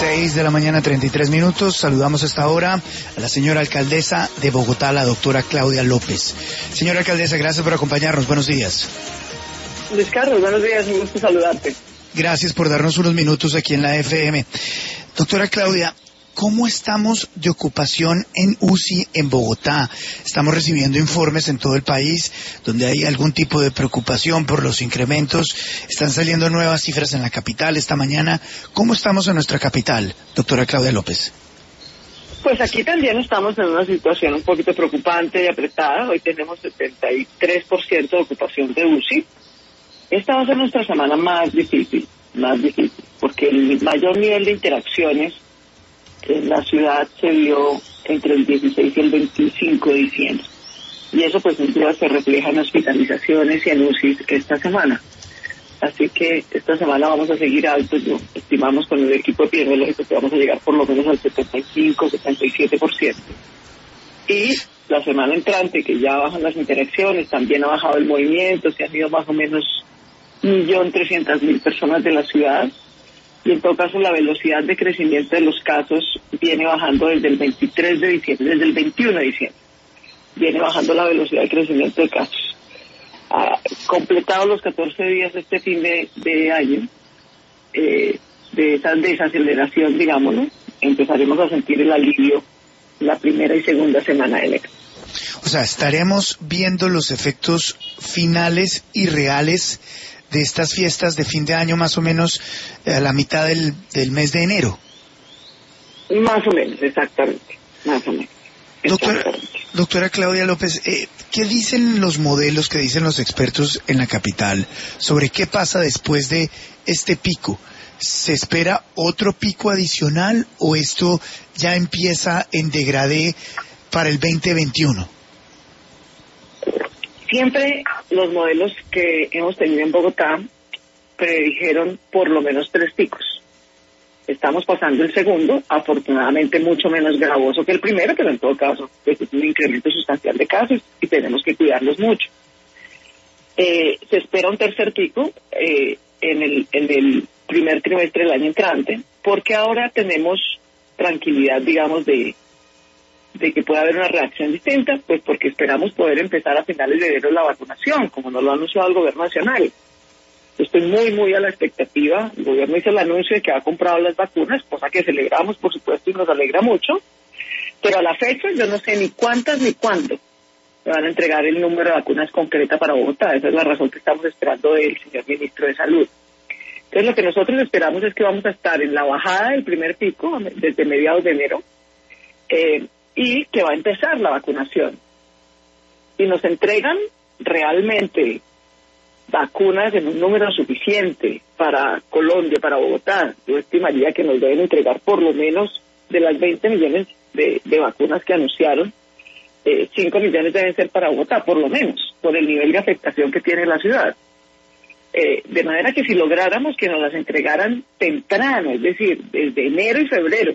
6:33 a.m. Saludamos a esta hora a la señora alcaldesa de Bogotá, la doctora Claudia López. Señora alcaldesa, gracias por acompañarnos. Buenos días. Luis Carlos, buenos días, un gusto saludarte. Gracias por darnos unos minutos aquí en la FM. Doctora Claudia, ¿cómo estamos de ocupación en UCI en Bogotá? Estamos recibiendo informes en todo el país donde hay algún tipo de preocupación por los incrementos. Están saliendo nuevas cifras en la capital esta mañana. ¿Cómo estamos en nuestra capital, doctora Claudia López? Pues aquí también estamos en una situación un poquito preocupante y apretada. Hoy tenemos 73% de ocupación de UCI. Esta va a ser nuestra semana más difícil, porque el mayor nivel de interacciones en la ciudad se dio entre el 16 y el 25 de diciembre. Y eso pues sin duda se refleja en hospitalizaciones y en UCI esta semana. Así que esta semana vamos a seguir altos, ¿no? Estimamos con el equipo epidemiológico que vamos a llegar por lo menos al 75-77%. Y la semana entrante, que ya bajan las interacciones, también ha bajado el movimiento, se han ido más o menos 1.300.000 personas de la ciudad. Y en todo caso la velocidad de crecimiento de los casos viene bajando desde el 23 de diciembre, desde el 21 de diciembre. Viene bajando la velocidad de crecimiento de casos. Completados los 14 días de este fin de año, de esa desaceleración, digámoslo, empezaremos a sentir el alivio la primera y segunda semana de enero. O sea, estaremos viendo los efectos finales y reales de estas fiestas de fin de año más o menos a la mitad del mes de enero. Más o menos, exactamente, más o menos. Doctora Claudia López, ¿qué dicen los modelos, qué dicen los expertos en la capital sobre qué pasa después de este pico? ¿Se espera otro pico adicional o esto ya empieza en degradé para el 2021? Siempre los modelos que hemos tenido en Bogotá predijeron por lo menos 3 picos. Estamos pasando el segundo, afortunadamente mucho menos gravoso que el primero, pero en todo caso es un incremento sustancial de casos y tenemos que cuidarlos mucho. Se espera un tercer pico en el primer trimestre del año entrante, porque ahora tenemos tranquilidad, digamos, de que pueda haber una reacción distinta, pues porque esperamos poder empezar a finales de enero la vacunación, como nos lo ha anunciado el gobierno nacional. Estoy muy a la expectativa. El gobierno hizo el anuncio de que ha comprado las vacunas, cosa que celebramos, por supuesto, y nos alegra mucho, pero a la fecha yo no sé ni cuántas ni cuándo me van a entregar el número de vacunas concreta para Bogotá. Esa es la razón que estamos esperando del señor ministro de Salud. Entonces lo que nosotros esperamos es que vamos a estar en la bajada del primer pico desde mediados de enero, y que va a empezar la vacunación. Y nos entregan realmente vacunas en un número suficiente para Colombia, para Bogotá. Yo estimaría que nos deben entregar por lo menos de las 20 millones de vacunas que anunciaron, 5 millones deben ser para Bogotá, por lo menos, por el nivel de afectación que tiene la ciudad. De manera que si lográramos que nos las entregaran temprano, es decir, desde enero y febrero,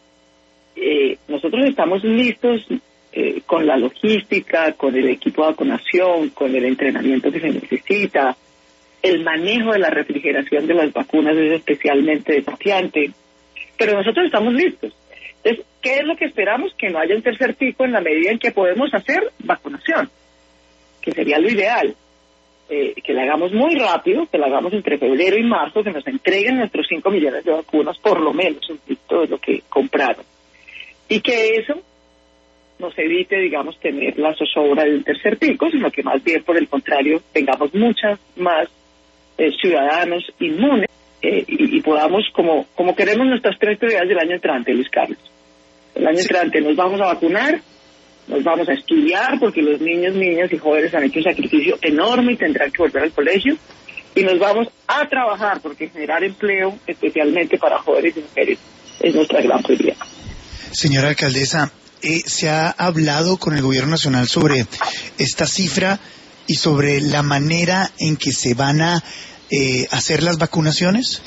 nosotros estamos listos con la logística, con el equipo de vacunación, con el entrenamiento que se necesita. El manejo de la refrigeración de las vacunas es especialmente desafiante, pero nosotros estamos listos. Entonces, ¿qué es lo que esperamos? Que no haya un tercer pico en la medida en que podemos hacer vacunación, que sería lo ideal. Que la hagamos muy rápido, que la hagamos entre febrero y marzo, que nos entreguen nuestros 5 millones de vacunas, por lo menos, un poquito de lo que compraron. Y que eso nos evite, digamos, tener la zozobra de un tercer pico, sino que más bien, por el contrario, tengamos muchas más ciudadanos inmunes y podamos, como queremos nuestras 3 prioridades del año entrante, Luis Carlos. El año entrante nos vamos a vacunar, nos vamos a estudiar, porque los niños, niñas y jóvenes han hecho un sacrificio enorme y tendrán que volver al colegio, y nos vamos a trabajar, porque generar empleo, especialmente para jóvenes y mujeres, es nuestra gran prioridad. Señora alcaldesa, ¿se ha hablado con el gobierno nacional sobre esta cifra y sobre la manera en que se van a hacer las vacunaciones?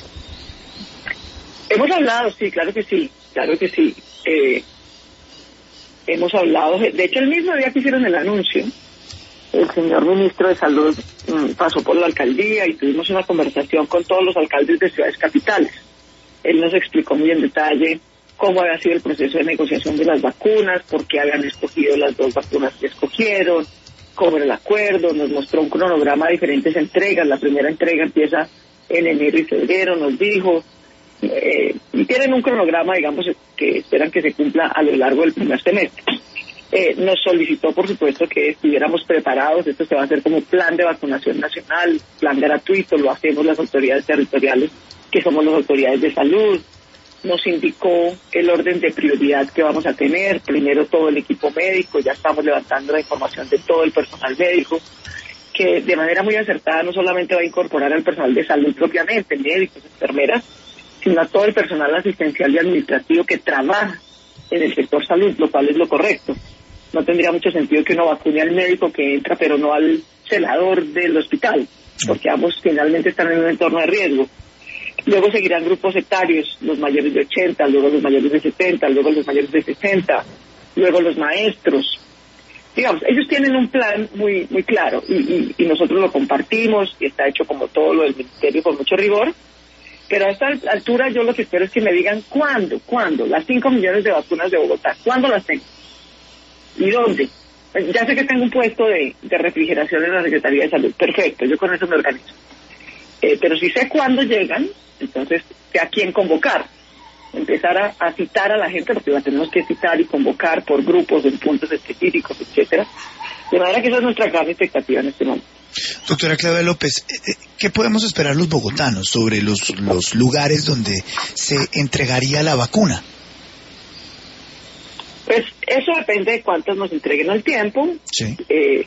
Hemos hablado, sí, claro que sí. Hemos hablado, de hecho el mismo día que hicieron el anuncio, el señor ministro de Salud pasó por la alcaldía y tuvimos una conversación con todos los alcaldes de ciudades capitales. Él nos explicó muy en detalle cómo había sido el proceso de negociación de las vacunas, por qué habían escogido las 2 vacunas que escogieron, cómo era el acuerdo, nos mostró un cronograma de diferentes entregas. La primera entrega empieza en enero y febrero, nos dijo, y tienen un cronograma, digamos, que esperan que se cumpla a lo largo del primer semestre. Nos solicitó, por supuesto, que estuviéramos preparados. Esto se va a hacer como plan de vacunación nacional, plan gratuito, lo hacemos las autoridades territoriales, que somos las autoridades de salud. Nos indicó el orden de prioridad que vamos a tener. Primero todo el equipo médico, ya estamos levantando la información de todo el personal médico, que de manera muy acertada no solamente va a incorporar al personal de salud propiamente, médicos, enfermeras, sino a todo el personal asistencial y administrativo que trabaja en el sector salud, lo cual es lo correcto. No tendría mucho sentido que uno vacune al médico que entra, pero no al celador del hospital, porque ambos finalmente están en un entorno de riesgo. Luego seguirán grupos etarios, los mayores de 80, luego los mayores de 70, luego los mayores de 60, luego los maestros. Digamos, ellos tienen un plan muy muy claro y nosotros lo compartimos y está hecho como todo lo del ministerio con mucho rigor. Pero a esta altura yo lo que espero es que me digan cuándo, las 5 millones de vacunas de Bogotá, ¿cuándo las tengo? ¿Y dónde? Ya sé que tengo un puesto de refrigeración en la Secretaría de Salud, perfecto, yo con eso me organizo. Pero si sé cuándo llegan, entonces sé a quién convocar, empezar a citar a la gente, porque la tenemos que citar y convocar por grupos, en puntos específicos, etcétera. De manera que esa es nuestra gran expectativa en este momento. Doctora Claudia López, ¿qué podemos esperar los bogotanos sobre los lugares donde se entregaría la vacuna? Pues eso depende de cuántos nos entreguen al tiempo. Sí.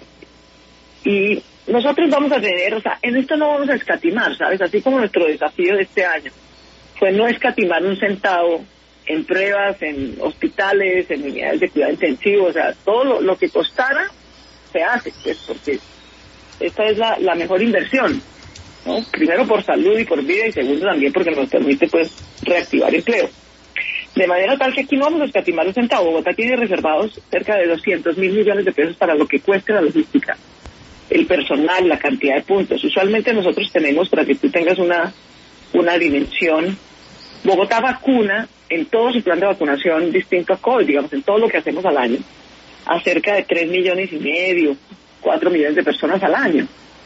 Y nosotros vamos a tener, o sea, en esto no vamos a escatimar, ¿sabes? Así como nuestro desafío de este año fue no escatimar un centavo en pruebas, en hospitales, en unidades de cuidado intensivo, o sea, todo lo que costara se hace, pues, porque esta es la mejor inversión, ¿no? Primero por salud y por vida, y segundo también porque nos permite, pues, reactivar empleo. De manera tal que aquí no vamos a escatimar un centavo. Bogotá tiene reservados cerca de 200.000 millones de pesos para lo que cueste la logística, el personal, la cantidad de puntos. Usualmente nosotros tenemos, para que tú tengas una dimensión, Bogotá vacuna en todo su plan de vacunación distinto a COVID, digamos, en todo lo que hacemos al año, a cerca de 3,5 millones, 4 millones de personas al año.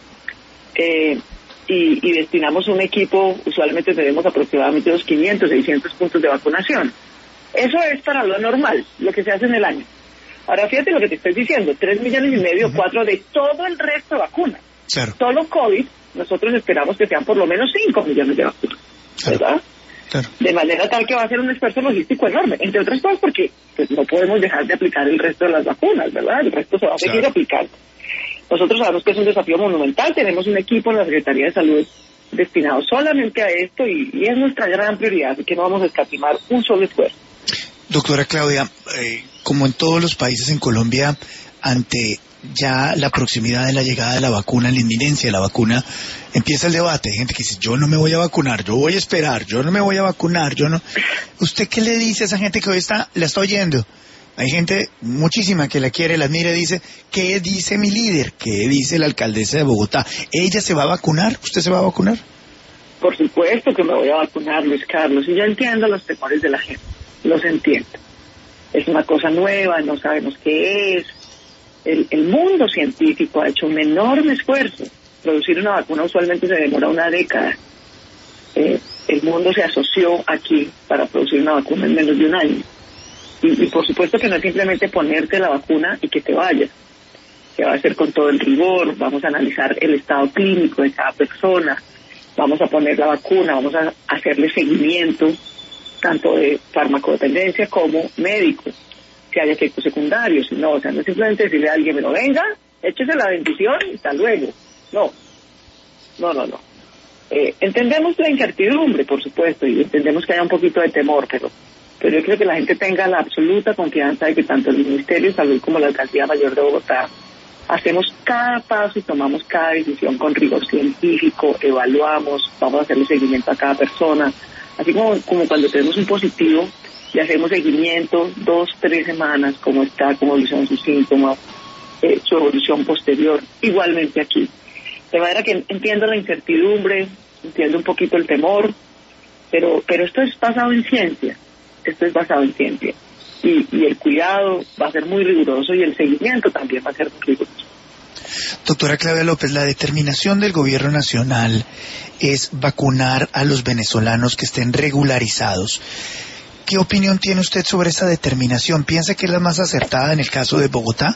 Y destinamos un equipo, usualmente tenemos aproximadamente unos 500, 600 puntos de vacunación. Eso es para lo normal, lo que se hace en el año. Ahora fíjate lo que te estoy diciendo, 3,5 millones, 4 de todo el resto de vacunas. Claro. Solo COVID, nosotros esperamos que sean por lo menos 5 millones de vacunas, ¿verdad? Claro. De manera tal que va a ser un esfuerzo logístico enorme, entre otras cosas porque pues, no podemos dejar de aplicar el resto de las vacunas, ¿verdad? El resto se va a seguir aplicando. Nosotros sabemos que es un desafío monumental, tenemos un equipo en la Secretaría de Salud destinado solamente a esto y es nuestra gran prioridad, así que no vamos a escatimar un solo esfuerzo. Doctora Claudia, como en todos los países en Colombia, ante ya la proximidad de la llegada de la vacuna, la inminencia de la vacuna, empieza el debate. Hay gente que dice, yo no me voy a vacunar, yo voy a esperar, yo no me voy a vacunar, yo no. ¿Usted qué le dice a esa gente que hoy la está oyendo? Hay gente muchísima que la quiere, la admira y dice, ¿qué dice mi líder? ¿Qué dice la alcaldesa de Bogotá? ¿Ella se va a vacunar? ¿Usted se va a vacunar? Por supuesto que me voy a vacunar, Luis Carlos, y yo entiendo los temores de la gente, los entiendo. Es una cosa nueva, no sabemos qué es. El mundo científico ha hecho un enorme esfuerzo. Producir una vacuna usualmente se demora una década. El mundo se asoció aquí para producir una vacuna en menos de un año. Y por supuesto que no es simplemente ponerte la vacuna y que te vayas. Se va a hacer con todo el rigor, vamos a analizar el estado clínico de cada persona, vamos a poner la vacuna, vamos a hacerle seguimiento, tanto de farmacodependencia como médico, si hay efectos secundarios. No, o sea, no es simplemente decirle a alguien, pero venga, échese la bendición y hasta luego. No. Entendemos la incertidumbre, por supuesto, y entendemos que haya un poquito de temor, pero yo creo que la gente tenga la absoluta confianza de que tanto el Ministerio de Salud como la Alcaldía Mayor de Bogotá hacemos cada paso y tomamos cada decisión con rigor científico, evaluamos, vamos a hacerle seguimiento a cada persona, así como cuando tenemos un positivo, le hacemos seguimiento 2, 3 semanas, cómo está, cómo evolucionan sus síntomas, su evolución posterior, igualmente aquí. De manera que entiendo la incertidumbre, entiendo un poquito el temor, pero esto es basado en ciencia, y el cuidado va a ser muy riguroso y el seguimiento también va a ser muy riguroso. Doctora Claudia López, la determinación del gobierno nacional es vacunar a los venezolanos que estén regularizados. ¿Qué opinión tiene usted sobre esa determinación? ¿Piensa que es la más acertada en el caso de Bogotá?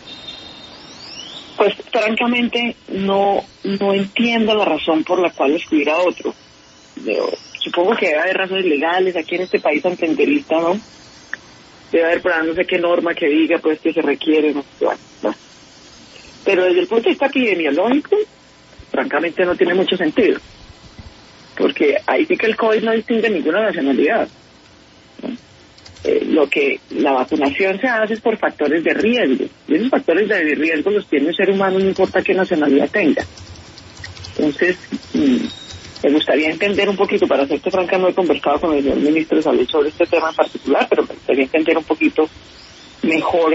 Pues francamente no entiendo la razón por la cual excluir a otro. Supongo que debe haber razones legales aquí en este país antenderista, ¿no? Debe haber, pero no sé qué norma que diga pues que se requiere, no. Pero desde el punto de vista epidemiológico, francamente no tiene mucho sentido, porque ahí sí que el COVID no distingue ninguna nacionalidad, ¿no? Lo que la vacunación se hace es por factores de riesgo, y esos factores de riesgo los tiene el ser humano, no importa qué nacionalidad tenga. Entonces, me gustaría entender un poquito, para serte franca, no he conversado con el señor ministro de Salud sobre este tema en particular, pero me gustaría entender un poquito mejor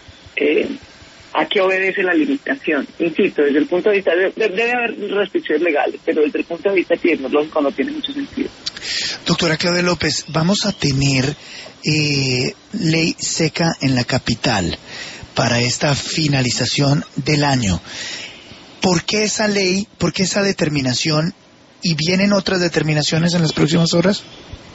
a qué obedece la limitación. Insisto, desde el punto de vista, debe haber restricciones legales, pero desde el punto de vista epidemiológico no tiene mucho sentido. Doctora Claudia López, vamos a tener ley seca en la capital para esta finalización del año. ¿Por qué esa ley, por qué esa determinación, y vienen otras determinaciones en las próximas horas?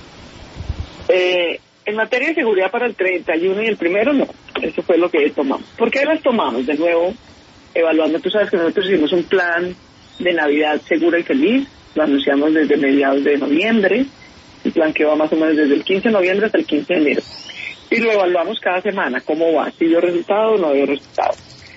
En materia de seguridad para el 31 y el 1 no, eso fue lo que tomamos. ¿Por qué las tomamos? De nuevo, evaluando, tú sabes que nosotros hicimos un plan de Navidad segura y feliz, lo anunciamos desde mediados de noviembre, un plan que va más o menos desde el 15 de noviembre hasta el 15 de enero. Y lo evaluamos cada semana, cómo va, si dio resultado o no dio resultado.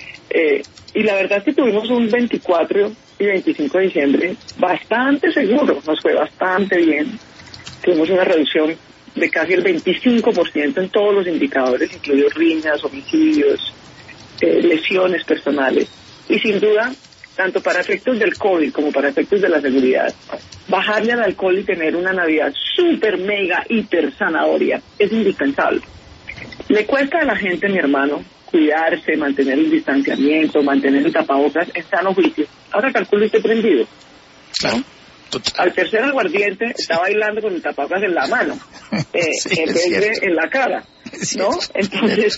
Y la verdad es que tuvimos un 24 y 25 de diciembre bastante seguro, nos fue bastante bien. Tuvimos una reducción de casi el 25% en todos los indicadores, incluidos riñas, homicidios, lesiones personales. Y sin duda, tanto para efectos del COVID como para efectos de la seguridad, bajarle al alcohol y tener una Navidad súper, mega, hiper zanahoria es indispensable. Le cuesta a la gente, mi hermano, cuidarse, mantener el distanciamiento, mantener el tapabocas en sano juicio. Ahora calculo usted prendido, ¿no? Al tercer aguardiente está bailando con el tapabocas en la mano, sí, en vez de en la cara, ¿no? Entonces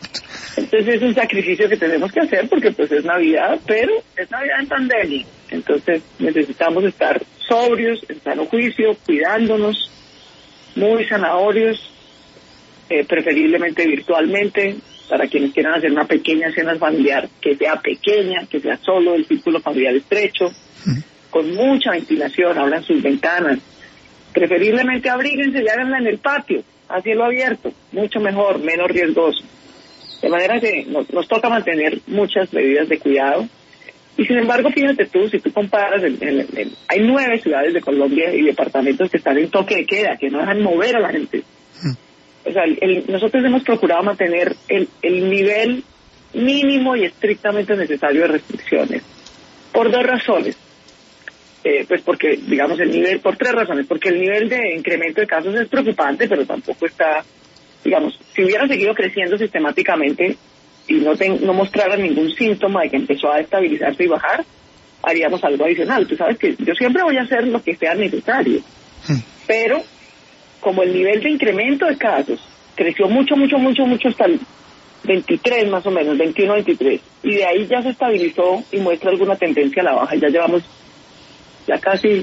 es un sacrificio que tenemos que hacer porque pues es Navidad, pero es Navidad en pandemia. Entonces necesitamos estar sobrios, en sano juicio, cuidándonos, muy zanahorios, preferiblemente virtualmente, para quienes quieran hacer una pequeña cena familiar, que sea pequeña, que sea solo el círculo familiar estrecho, con mucha ventilación, abran sus ventanas, preferiblemente abríguense y háganla en el patio, a cielo abierto, mucho mejor, menos riesgoso. De manera que nos toca mantener muchas medidas de cuidado. Y sin embargo, fíjate tú, si tú comparas, hay 9 ciudades de Colombia y departamentos que están en toque de queda, que no dejan mover a la gente. O sea, nosotros hemos procurado mantener el nivel mínimo y estrictamente necesario de restricciones, por 2 razones. Pues porque, digamos, por 3 razones. Porque el nivel de incremento de casos es preocupante, pero tampoco está, digamos, si hubiera seguido creciendo sistemáticamente y no mostrara ningún síntoma de que empezó a estabilizarse y bajar, haríamos algo adicional. Tú sabes que yo siempre voy a hacer lo que sea necesario, pero como el nivel de incremento de casos creció mucho hasta el 23 más o menos, 21-23, y de ahí ya se estabilizó y muestra alguna tendencia a la baja, ya llevamos ya casi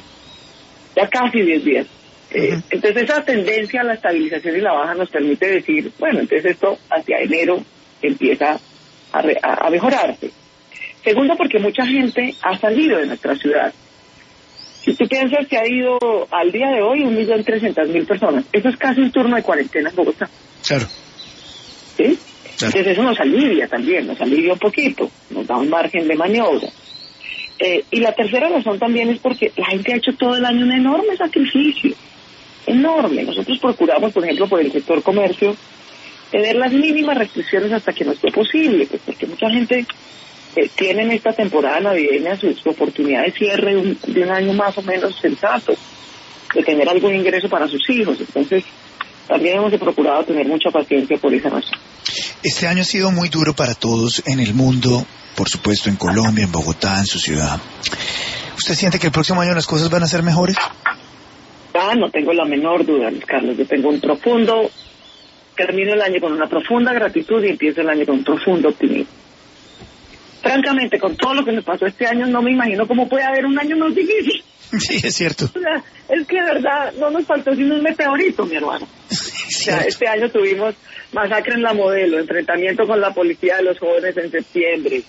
10 días. Entonces esa tendencia a la estabilización y la baja nos permite decir, bueno, entonces esto hacia enero empieza a mejorarse. Segundo, porque mucha gente ha salido de nuestra ciudad. Si tú piensas que ha ido al día de hoy 1.300.000 personas, eso es casi un turno de cuarentena en Bogotá. Claro. ¿Sí? Claro. Entonces eso nos alivia también, nos alivia un poquito, nos da un margen de maniobra. Y la tercera razón también es porque la gente ha hecho todo el año un enorme sacrificio, enorme. Nosotros procuramos, por ejemplo, por el sector comercio, tener las mínimas restricciones hasta que nos fue posible, pues porque mucha gente tiene en esta temporada navideña su oportunidad de cierre de un año más o menos sensato, de tener algún ingreso para sus hijos. Entonces, también hemos procurado tener mucha paciencia por esa razón. Este año ha sido muy duro para todos en el mundo, por supuesto en Colombia, en Bogotá, en su ciudad. ¿Usted siente que el próximo año las cosas van a ser mejores? Bogotá, no tengo la menor duda, Luis Carlos. Yo tengo termino el año con una profunda gratitud y empiezo el año con un profundo optimismo. Francamente, con todo lo que me pasó este año, no me imagino cómo puede haber un año más difícil. Sí, es cierto. O sea, es que de verdad no nos faltó sino un meteorito, mi hermano. O sea, este año tuvimos masacre en La Modelo, enfrentamiento con la policía de los jóvenes en septiembre,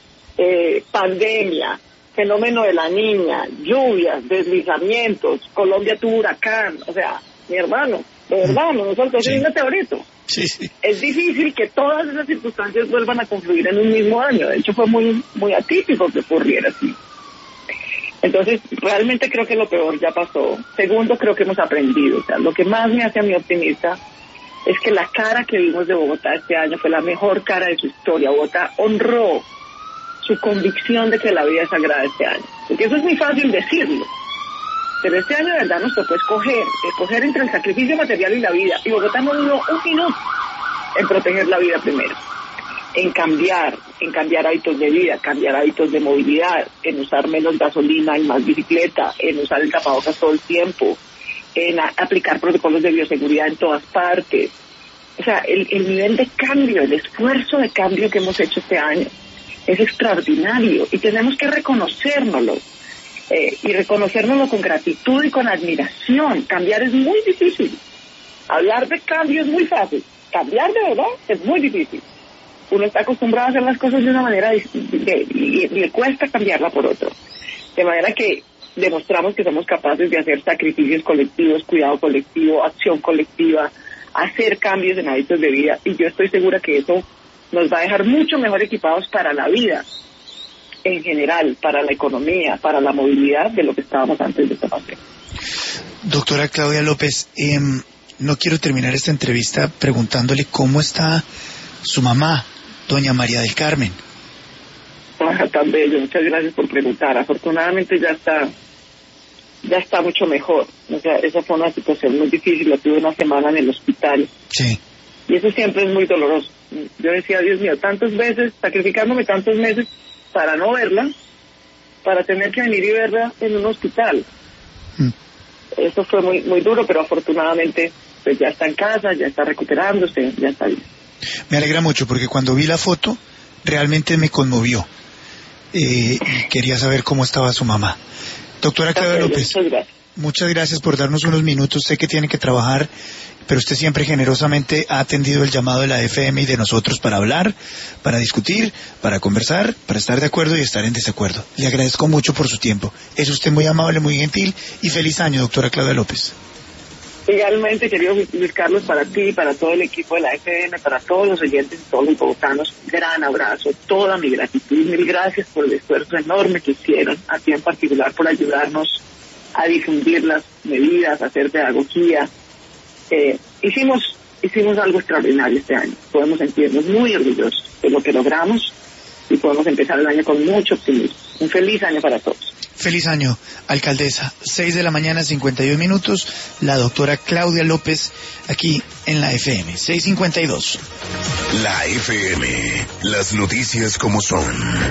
pandemia, fenómeno de la niña, lluvias, deslizamientos, Colombia tuvo huracán. O sea, mi hermano, de verdad, no nos faltó sino un meteorito. Sí, sí. Es difícil que todas esas circunstancias vuelvan a confluir en un mismo año. De hecho, fue muy, muy atípico que ocurriera así. Entonces, realmente creo que lo peor ya pasó. Segundo, creo que hemos aprendido. O sea, lo que más me hace a mí optimista es que la cara que vimos de Bogotá este año fue la mejor cara de su historia. Bogotá honró su convicción de que la vida es sagrada este año. Porque eso es muy fácil decirlo. Pero este año de verdad nos tocó escoger entre el sacrificio material y la vida. Y Bogotá no duró un minuto en proteger la vida primero. En cambiar hábitos de vida, cambiar hábitos de movilidad, en usar menos gasolina y más bicicleta, en usar el tapabocas todo el tiempo, en aplicar protocolos de bioseguridad en todas partes. O sea, el nivel de cambio, el esfuerzo de cambio que hemos hecho este año es extraordinario y tenemos que reconocérnoslo. Y reconocérnoslo con gratitud y con admiración. Cambiar es muy difícil. Hablar de cambio es muy fácil. Cambiar de verdad es muy difícil. Uno está acostumbrado a hacer las cosas de una manera y le cuesta cambiarla por otro. De manera que demostramos que somos capaces de hacer sacrificios colectivos, cuidado colectivo, acción colectiva, hacer cambios en hábitos de vida. Y yo estoy segura que eso nos va a dejar mucho mejor equipados para la vida en general, para la economía, para la movilidad, de lo que estábamos antes de esta pandemia. Doctora Claudia López, no quiero terminar esta entrevista preguntándole cómo está su mamá, doña María del Carmen. Tan bello, muchas gracias por preguntar. Afortunadamente ya está mucho mejor. O sea, esa fue una situación muy difícil, la tuve una semana en el hospital. Sí. Y eso siempre es muy doloroso. Yo decía, Dios mío, tantas veces, sacrificándome tantos meses para no verla, para tener que venir y verla en un hospital. Eso fue muy, muy duro, pero afortunadamente pues ya está en casa, ya está recuperándose, ya está bien. Me alegra mucho porque cuando vi la foto realmente me conmovió. Y quería saber cómo estaba su mamá. Doctora Claudia López, muchas gracias por darnos unos minutos. Sé que tiene que trabajar, pero usted siempre generosamente ha atendido el llamado de la FM y de nosotros para hablar, para discutir, para conversar, para estar de acuerdo y estar en desacuerdo. Le agradezco mucho por su tiempo. Es usted muy amable, muy gentil y feliz año, doctora Claudia López. Igualmente, querido Luis Carlos, para ti, para todo el equipo de la FM, para todos los oyentes y todos los bogotanos, gran abrazo, toda mi gratitud, mil gracias por el esfuerzo enorme que hicieron, a ti en particular por ayudarnos a difundir las medidas, a hacer pedagogía. Hicimos algo extraordinario este año. Podemos sentirnos muy orgullosos de lo que logramos y podemos empezar el año con mucho optimismo. Un feliz año para todos. Feliz año, alcaldesa. 6:51 a.m, la doctora Claudia López, aquí en la FM. 6:52. La FM, las noticias como son.